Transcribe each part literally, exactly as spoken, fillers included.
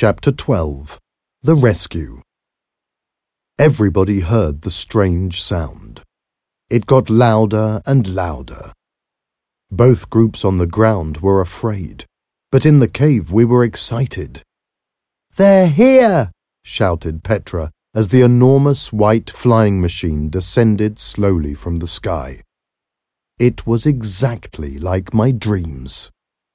Chapter twelve. The Rescue. Everybody heard the strange sound. It got louder and louder. Both groups on the ground were afraid, but in the cave we were excited. "They're here!" shouted Petra as the enormous white flying machine descended slowly from the sky. It was exactly like my dreams.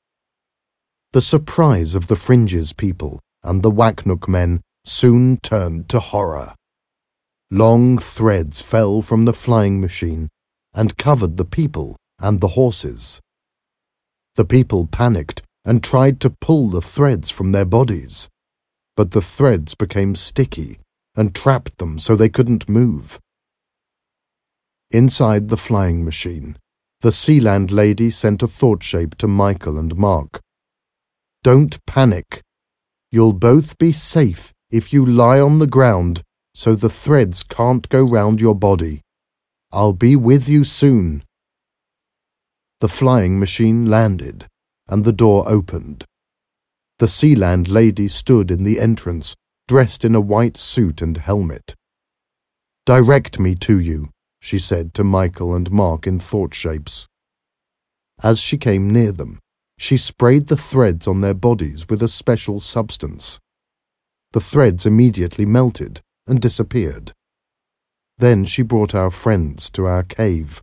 The surprise of the Fringes people and the Waknuk men soon turned to horror. Long threads fell from the flying machine and covered the people and the horses. The people panicked and tried to pull the threads from their bodies, but the threads became sticky and trapped them so they couldn't move. Inside the flying machine, the Sealand lady sent a thought shape to Michael and Mark. "Don't panic. You'll both be safe if you lie on the ground so the threads can't go round your body. I'll be with you soon." The flying machine landed, and the door opened. The Sealand lady stood in the entrance, dressed in a white suit and helmet. "Direct me to you," she said to Michael and Mark in thought shapes. As she came near them, she sprayed the threads on their bodies with a special substance. The threads immediately melted and disappeared. Then she brought our friends to our cave.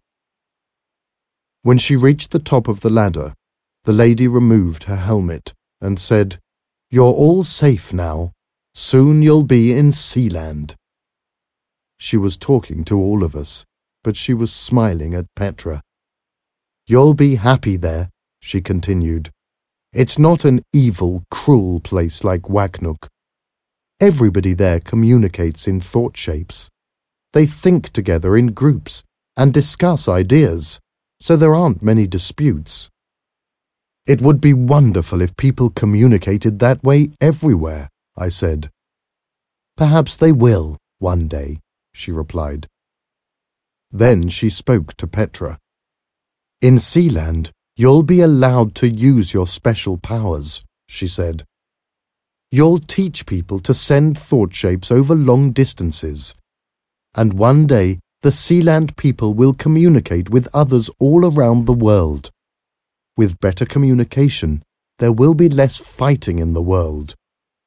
When she reached the top of the ladder, the lady removed her helmet and said, "You're all safe now. Soon you'll be in Sealand." She was talking to all of us, but she was smiling at Petra. "You'll be happy there," she continued. "It's not an evil, cruel place like Waknuk. Everybody there communicates in thought shapes. They think together in groups and discuss ideas, so there aren't many disputes. It would be wonderful if people communicated that way everywhere," I said. "Perhaps they will, one day," she replied. Then she spoke to Petra. "In Sealand, you'll be allowed to use your special powers," she said. "You'll teach people to send thought shapes over long distances, and one day the Sealand people will communicate with others all around the world. With better communication, there will be less fighting in the world."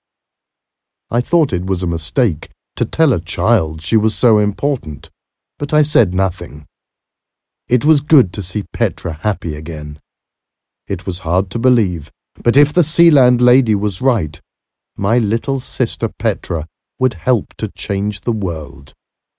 I thought it was a mistake to tell a child she was so important, but I said nothing. It was good to see Petra happy again. It was hard to believe, but if the Sealand lady was right, my little sister Petra would help to change the world.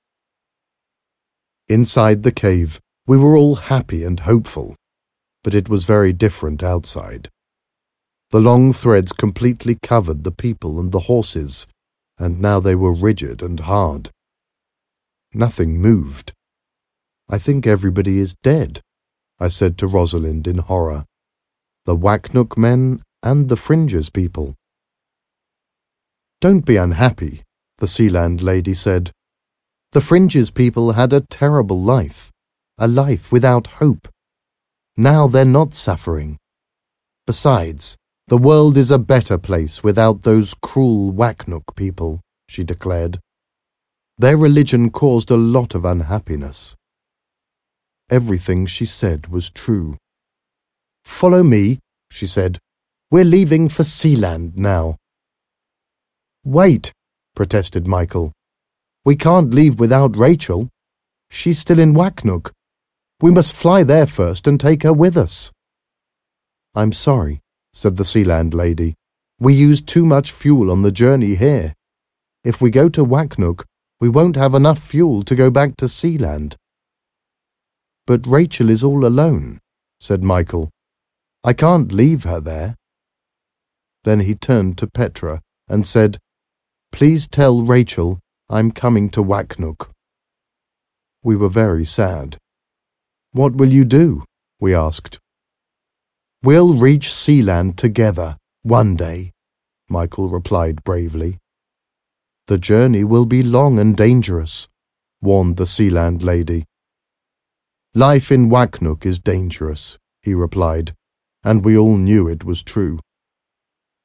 Inside the cave, we were all happy and hopeful, but it was very different outside. The long threads completely covered the people and the horses, and now they were rigid and hard. Nothing moved. "I think everybody is dead," I said to Rosalind in horror. "The Waknuk men and the Fringes people." "Don't be unhappy," the Sealand lady said. "The Fringes people had a terrible life, a life without hope. Now they're not suffering. Besides, the world is a better place without those cruel Waknuk people," she declared. "Their religion caused a lot of unhappiness." Everything she said was true. "Follow me," she said. "We're leaving for Sealand now." "Wait," protested Michael. "We can't leave without Rachel. She's still in Waknuk. We must fly there first and take her with us." "I'm sorry," said the Sealand lady. "We used too much fuel on the journey here. If we go to Waknuk, we won't have enough fuel to go back to Sealand." "But Rachel is all alone," said Michael. "I can't leave her there." Then he turned to Petra and said, "Please tell Rachel I'm coming to Waknuk." We were very sad. "What will you do?" we asked. "We'll reach Sealand together, one day," Michael replied bravely. "The journey will be long and dangerous," warned the Sealand lady. "Life in Waknuk is dangerous," he replied, and we all knew it was true.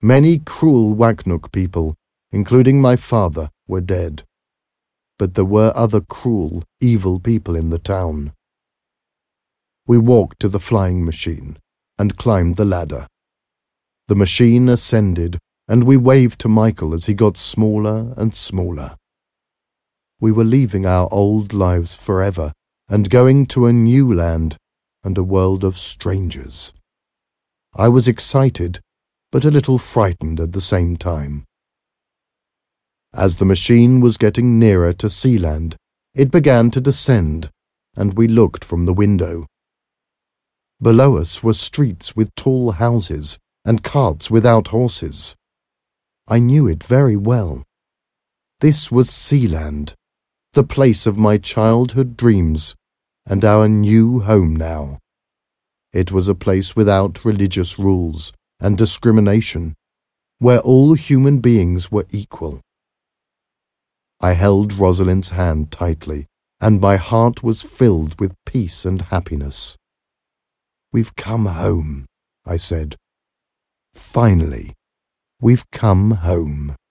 Many cruel Waknuk people, including my father, were dead. But there were other cruel, evil people in the town. We walked to the flying machine and climbed the ladder. The machine ascended, and we waved to Michael as he got smaller and smaller. We were leaving our old lives forever and going to a new land and a world of strangers. I was excited, but a little frightened at the same time. As the machine was getting nearer to Sealand, it began to descend, and we looked from the window. Below us were streets with tall houses and carts without horses. I knew it very well. This was Sealand, the place of my childhood dreams, and our new home now. It was a place without religious rules and discrimination, where all human beings were equal. I held Rosalind's hand tightly, and my heart was filled with peace and happiness. "We've come home," I said. "Finally, we've come home."